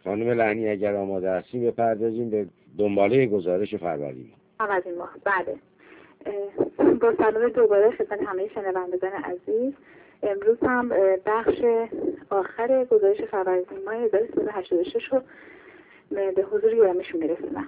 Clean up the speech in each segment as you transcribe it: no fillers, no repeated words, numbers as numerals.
خانم لعنی اگر آماده هستیم بپردازیم به دنباله گزارش فروردین ماه. بله، با سلام دوباره خدمت همه شنوندگان عزیز. امروز هم بخش آخر گزارش فروردین ماه 1386 رو به حضور گرامشون میرسونم.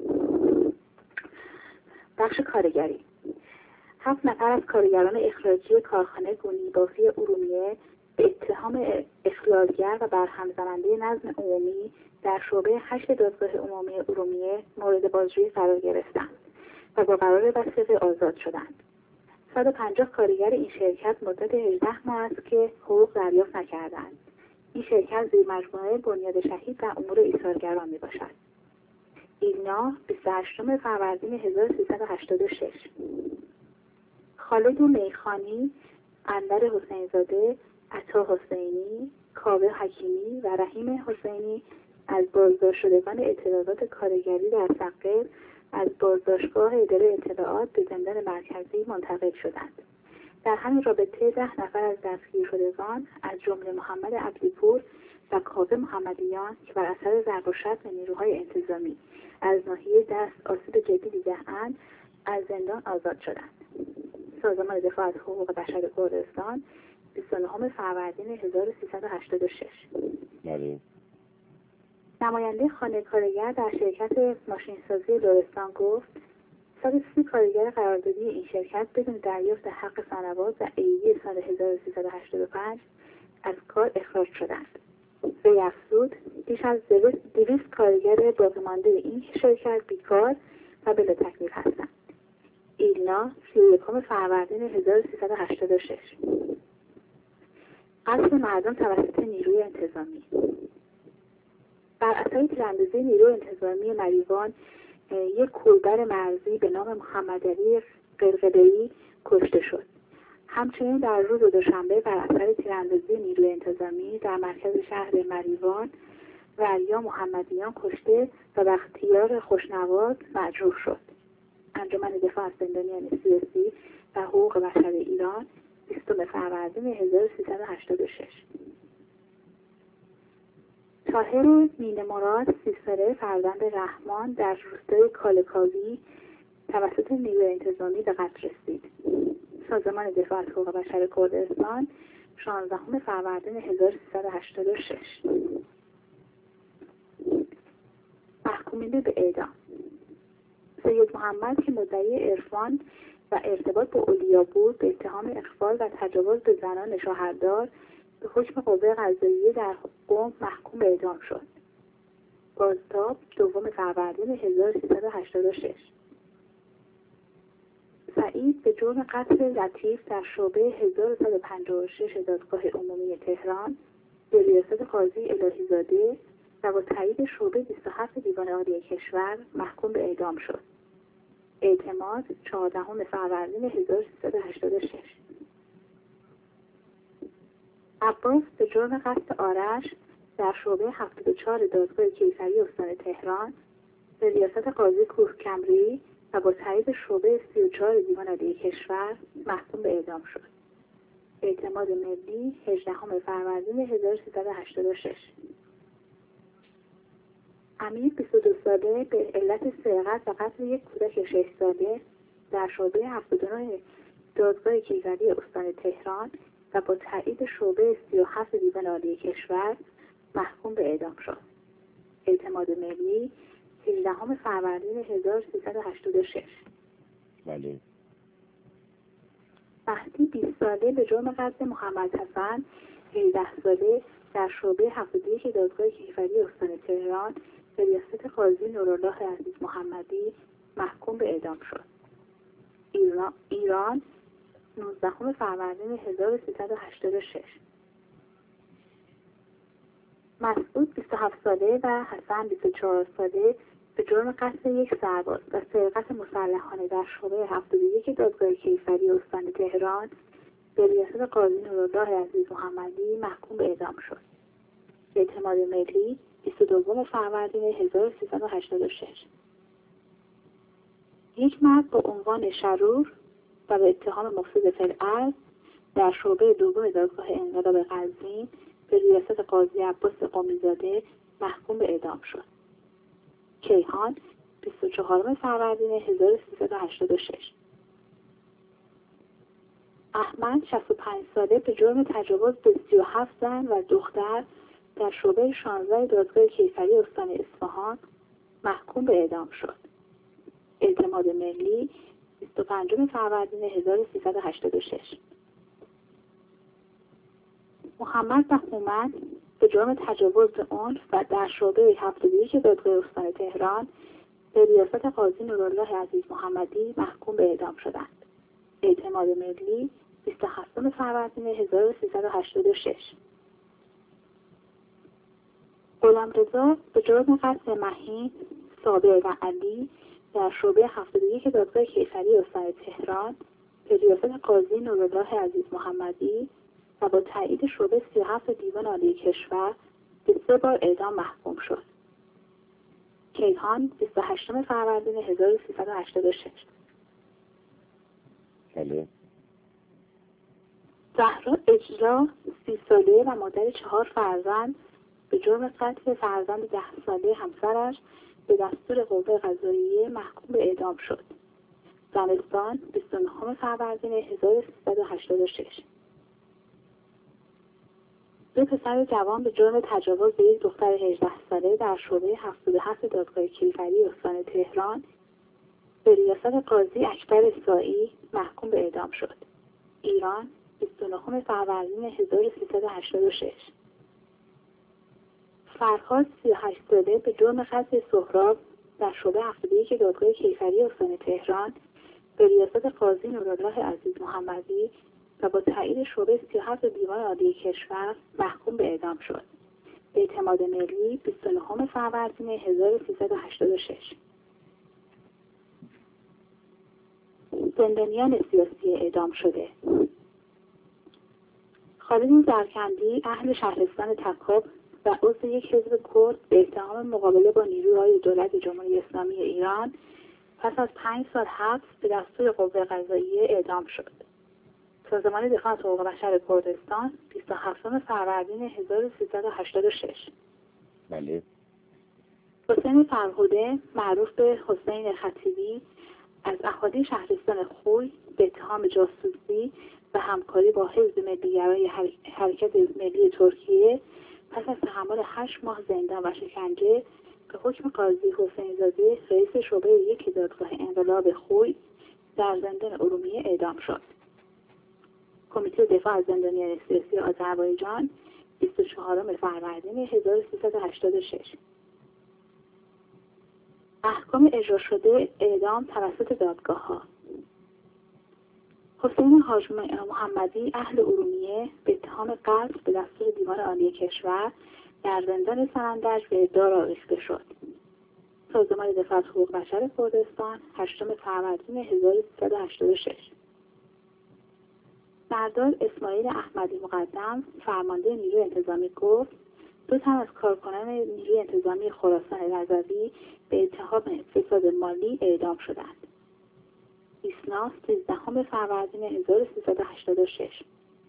بخش کارگری. 7 نفر از کارگران اخراجی کارخانه گونی بافی ارومیه به اتهام اخلالگر و برهم زننده نظم عمومی در شعبه 8 دادگاه عمومی ارومیه مورد بازجویی قرار گرفتند و با قرار وثیقه آزاد شدند. 150 کارگر این شرکت مدت 18 ماه است که حقوق دریافت نکردند. این شرکت زیر مجموعه بنیاد شهید در امور ایثارگران میباشد. ایلنا 28 فروردین 1386. خالد میخانی، انور حسینزاده، عطا حسینی، کاوه حکیمی و رحیم حسینی از بازداشت شدگان اعتراضات کارگری در سقر از بازداشتگاه اداره اطلاعات به زندان مرکزی منتقل شدند. در همین رابطه 10 نفر از دستگیر شدگان از جمله محمد عبدیپور و کاوه محمدیان که بر اثر ضرب و شتم نیروهای انتظامی از ناحیه دست آسیب جدی دیده‌اند از زندان آزاد شدند. سازمان دفاع از حقوق بشر کردستان 29 فروردین 1386. بله. نماینده خانه کارگر در شرکت ماشینسازی لرستان گفت 130 کارگر قراردادی این شرکت بدون دریافت حق سنوات و عیدی سال 1385 از کار اخراج شدند. وی افزود بیش از 200 کارگر باقی مانده این شرکت بیکار و بلا تکلیف هستند. ایلنا 31 فروردین 1386. قتل مردم توسط نیروی انتظامی. بر اثر تیراندازی نیروی انتظامی مریوان یک کولبر مرزی به نام محمدعلی قرقده‌ای کشته شد. همچنین در روز دوشنبه بر اثر تیراندازی نیروی انتظامی در مرکز شهر مریوان وریا محمدیان کشته و بختیار خوشنواز مجروح شد. انجمن دفاع از زندانیان سیاسی و حقوق بشر ایران 20 فروردین 1386. طاهر مینه مراد 30 ساله فرزند رحمان در روستای کالکاوی توسط نیروی انتظامی به قتل رسید. سازمان دفاع از حقوق بشر کردستان 16 فروردین 1386. محکومین به اعدام. سید محمد که مدعی عرفان و ارتباط با اولیا بود به اتهام اغفال و تجاوز به زنان شوهردار به حکم قوه قضاییه در قم محکوم به اعدام شد. بازتاب 2 فروردین 1386. سعید به جرم قتل لطیف در شعبه 1156 دادگاه عمومی تهران به ریاست قاضی الهیزاده و با تایید شعبه 27 دیوان عالی کشور محکوم به اعدام شد. اعتماد 14 فروردین 1386. عباس به جرم قتل آرش در شعبه 74 دادگاه کیفری استان تهران به ریاست قاضی کوهکمری و با تایید شعبه 34 دیوان عالی کشور محکوم به اعدام شد. اعتماد ملی 18 فروردین 1386. امیر 22 ساله به علت سرقت و قتل یک کودک 6 ساله در شعبه 79 دادگاه کیفری استان تهران و با تایید شعبه 37 دیوان عالی کشور محکوم به اعدام شد. اعتماد ملی 18 فروردین 1386. بله. مهدی 20 ساله به جرم قتل محمد حسن 18 ساله در شعبه 71 دادگاه کیفری استان تهران به ریاست قاضی نورالله عزیز محمدی محکوم به اعدام شد. ایران 19 فروردین 1386. مسعود 27 ساله و حسن 24 ساله به جرم قتل یک سرباز و سرقت مسلحانه در شعبه 71 دادگاه کیفری استان تهران به ریاست قاضی نورالله عزیز محمدی محکوم به اعدام شد. اعتماد ملی 22 فروردین 1386. یک مرد با عنوان شرور و به اتهام مفسد فی الارض در شعبه 2 دادگاه انقلاب قزوین به ریاست قاضی عباس قمیزاده محکوم به اعدام شد. کیهان 24 فروردین 1386. احمد 65 ساله به جرم تجاوز به 37 زن و دختر در شعبه 16 دادگاه کیفری استان اصفهان محکوم به اعدام شد. اعتماد ملی 25 فروردین 1386. محمد بهومن به جرم تجاوز به عنف و در شعبه 71 دادگاه استان تهران به ریاست قاضی نورالله عزیز محمدی محکوم به اعدام شدند. اعتماد ملی 27 فروردین 1386. غلامرضا به جرم قتل مهین، صابر و علی در شعبه 71 دادگاه کیفری استان تهران به ریاست قاضی نورالله عزیز محمدی و با تایید شعبه 37 دیوان عالی کشور به 3 بار اعدام محکوم شد. کیهان 28 فروردین 1386. بله. زهرا اجرا 30 ساله و مادر 4 فرزند به جرم قتل فرزند 10 ساله همسرش به دستور قوه قضاییه محکوم به اعدام شد. زمستان 29 فروردین 1386. 2 پسر جوان به جرم تجاوز به یک دختر 18 ساله در شعبه 77 دادگاه کیفری استان تهران به ریاست قاضی اکبر سائی محکوم به اعدام شد. ایران 29 فروردین 1386. فرهاد 38 ساله به جرم قتل سهراب در شعبه 71 دادگاه کیفری استان تهران به ریاست قاضی نورالله عزیز محمدی و با تایید شعبه 37 دیوان عالی کشور محکوم به اعدام شد. اعتماد ملی 29 فروردین 1386. زندانیان سیاسی اعدام شده. خالد زرکندی اهل شهرستان تکاب و عضو یک حزب کرد به اتهام مقابله با نیروهای دولت جمهوری اسلامی ایران پس از 5 سال حبس به دستور قوه قضاییه اعدام شد. سازمان دفاع از حقوق بشر کردستان 27 فروردین 1386. بله. حسین فرهوده معروف به حسین خطیبی از اهالی شهرستان خوی به اتهام جاسوسی و همکاری با حزب ملیگرای حرکت ملی ترکیه پس از تحمل 8 ماه زندان و شکنجه به حکم قاضی حسین زاده رئیس شعبه 1 دادگاه انقلاب خوی در زندان ارومیه اعدام شد. کمیته دفاع از زندانیان سیاسی آذربایجان 24 فروردین 1386. احکام اجرا شده اعدام توسط دادگاه‌ها. حسین حاج محمدی اهل ارومیه به اتهام قتل به دستور دیوان عالی کشور در زندان سنندج به دار آویخته شد. سازمان دفاع از حقوق بشر کردستان 8 فروردین 1386. سردار اسماعیل احمدی مقدم فرمانده نیروی انتظامی گفت 2 تن از کارکنان نیروی انتظامی خراسان رضوی به اتهام فساد مالی اعدام شدند. ایسنا 13 فروردین 1386.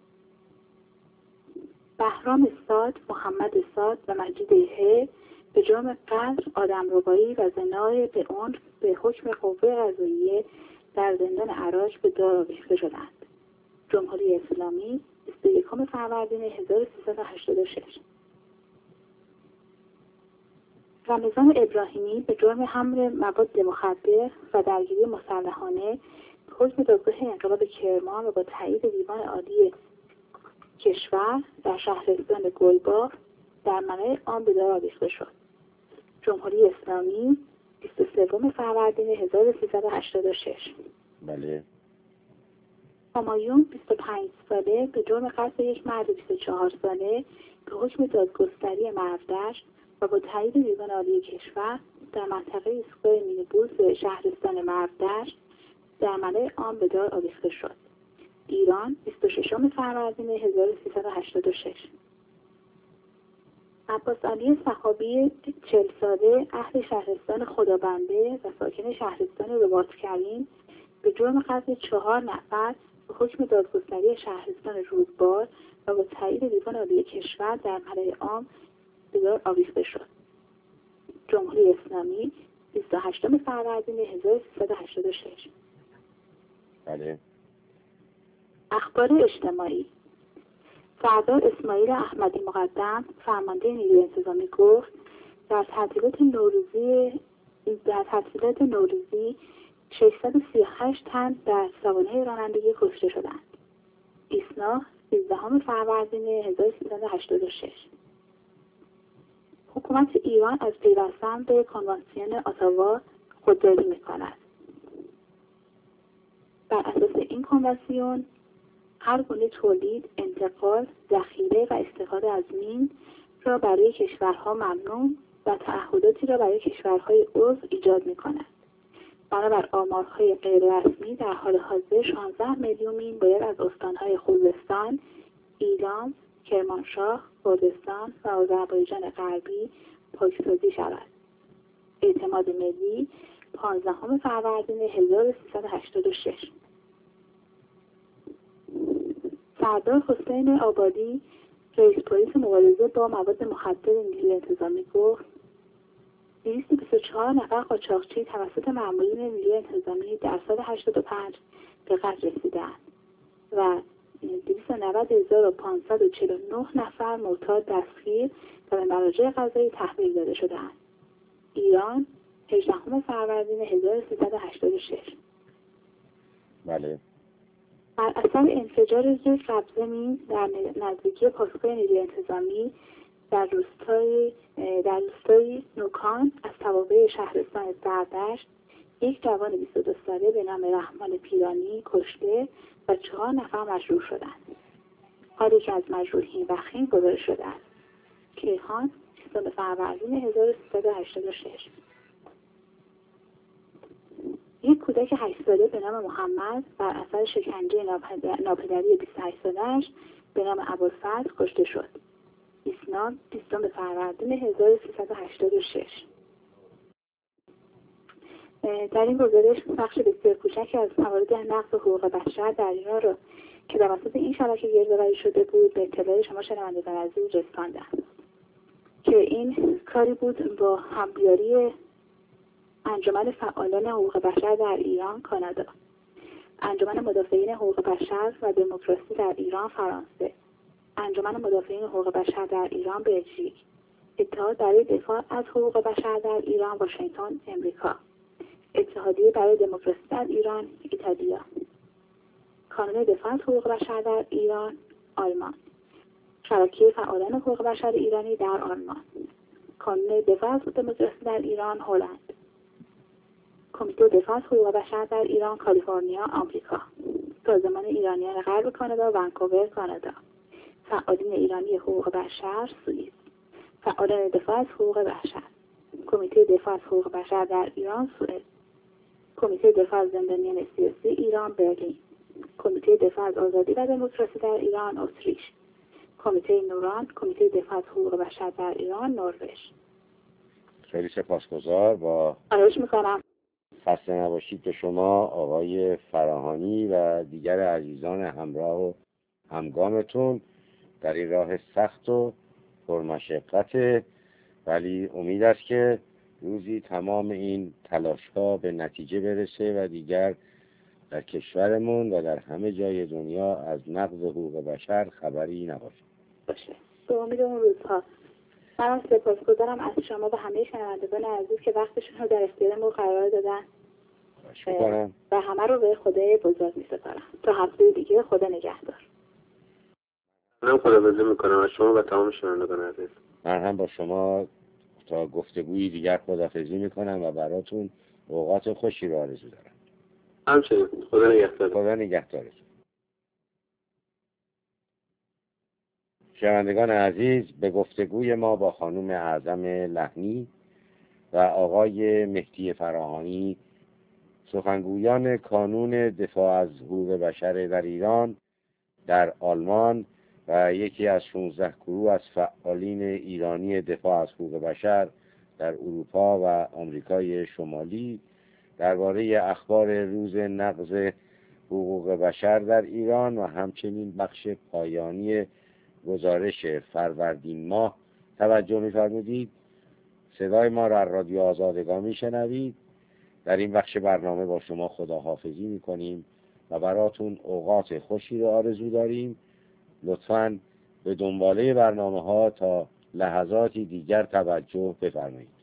بهرام ساد، محمد ساد و مجید ه به جرم قتل، آدمربایی و زنا به عنف به حکم قوه قضاییه در زندان عراج به دار آویخته شدند. جمهوری اسلامی 21 فروردین 1386. رمضان ابراهیمی به جرم حمل مواد مخدر و درگیری مسلحانه به حکم دادگاه انقلاب کرمان و با تایید دیوان عالی کشور در شهرستان گلباف در منع آن به دار آویخته شد. جمهوری اسلامی 23 فروردین 1386. بله. همایون 25 ساله به جرم قتل یک مرد 24 ساله به حکم دادگستری مرودشت و با تایید دیوان عالی کشور در منطقه ایستگاه مینیبوس شهرستان مرودشت در منع آن به دار آویخته شد. ایران 26 فروردین 1386. عباس علی صحابی 40 ساله اهل شهرستان خدابنده و ساکن شهرستان رباطکریم به جرم قتل 4 نفر به حکم دادگستری شهرستان رودبار و با تایید دیوان عالی کشور در منع عام به دار آویخته شد. جمهوری اسلامی 28 فروردین 1386. بله. اخبار اجتماعی. سردار اسماعیل احمدی مقدم فرمانده نیروی انتظامی گفت در تعطیلات نوروزی 638 تن در سوانح رانندگی کشته شدند. ایسنا 13 فروردین 1386. حکومت ایران از پیوستن به کنوانسیون اتاوا خودداری می‌کند. بر اساس این کنوانسیون هر گونه تولید، انتقال، ذخیره و استفاده از مین را برای کشورها ممنوع و تعهداتی را برای کشورهای عضو ایجاد می‌کند. بنابر آمارهای غیررسمی در حال حاضر 16 میلیون مین باید از استانهای خوزستان، ایلام، کرمانشاه، کردستان و آذربایجان غربی پاکسازی شود. اعتماد ملی 15 فروردین 1386. سردار حسین آبادی رئیس پلیس مبارزه با مواد مخدر نیروی انتظامی گفت 224 نفر قاچاقچی توسط مامورین نیروی انتظامی در سال 85 به قتل رسیدند و 290,549 نفر معتاد دستگیر و به مراجع قضایی تحویل داده شدند. ایران 18 فروردین 1386. بله. بر اثر انفجار یک قبضه مین در نزدیکی پاسگاه نیروی انتظامی در روستای نوکان از توابع شهرستان زردشت یک جوان 22 ساله به نام رحمان پیرانی کشته و 4 نفر مجروح شدند. حالی که از مجروحین بخیل گزارش شده است. کیهان 20 فروردین 1386. یک کودک 8 ساله به نام محمد بر اثر شکنجه ناپدری 28 ساله‌اش به نام ابوالفضل کشته شد. ایسنا 20 فروردین 1386. در این گزارش بخش بسیار کوچکی از موارد نقض حقوق بشر در ایران را که توسط این شبکه گردآوری شده بود به اطلاع شما شنوندگان عزیز رساندم که این کاری بود با همکاری انجمن فعالان حقوق بشر در ایران کانادا، انجمن مدافعین حقوق بشر و دموکراسی در ایران فرانسه، انجمن مدافعین حقوق بشر در ایران بلژیک، اتحاد برای دفاع از حقوق بشر در ایران واشنگتن امریکا، اتحادیه برای دموکراسی در ایران ایتالیا، کانون دفاع از حقوق بشر در ایران آلمان، شبکه فعالان حقوق بشر ایرانی در آلمان، کانون دفاع از دموکراسی در ایران هلند، کمیته دفاع از حقوق بشر در ایران کالیفرنیا آمریکا، سازمان ایرانیان غرب کانادا ونکوور کانادا، فعالین ایرانی حقوق بشر سوئیس، فعالان دفاع از حقوق بشر، کمیته دفاع از حقوق بشر در ایران سوئد، کمیته دفاع از زندانیان سیاسی ایران برلین، کمیته دفاع از آزادی و دموکراسی در ایران اتریش، کمیته نوران، کمیته دفاع از حقوق بشر در ایران نروژ. خیلی سپاسگزار. با خواهش میکنم. خسته نباشید به شما آقای فراهانی و دیگر عزیزان همراه و همگامتون در این راه سخت و پرمشقت، ولی امید است که روزی تمام این تلاش‌ها به نتیجه برسه و دیگر در کشورمون و در همه جای دنیا از نقض حقوق بشر خبری نباشه. باشه. به امید اون روزها. من سپاسگزارم از شما و همه شنوندگان عزیز که وقتشون رو در اختیار ما قرار دادن و همه رو به خدای بزرگ می‌سپارم. تا هفته دیگه خدا نگهدار. من خداحافظی میکنم از شما و تمام شنوندگان عزیز. من هم با شما تا گفتگویی دیگر خداحافظی میکنم و براتون اوقات خوشی رو آرزو دارم. همچنین. خدا نگهدار. خدا نگهدارتون. شنوندگان عزیز، به گفتگوی ما با خانم اعظم لحنی و آقای مهدی فراهانی، سخنگویان کانون دفاع از حقوق بشر در ایران، در آلمان و یکی از 16 گروه از فعالین ایرانی دفاع از حقوق بشر در اروپا و آمریکای شمالی درباره اخبار روز نقض حقوق بشر در ایران و همچنین بخش پایانی گزارش فروردین ماه توجه می‌فرمودید. صدای ما را رادیو آزادگان میشنوید. در این بخش برنامه با شما خداحافظی میکنیم و براتون اوقات خوشی رو آرزو داریم. لطفاً به دنباله برنامه ها تا لحظاتی دیگر توجه بفرمایید.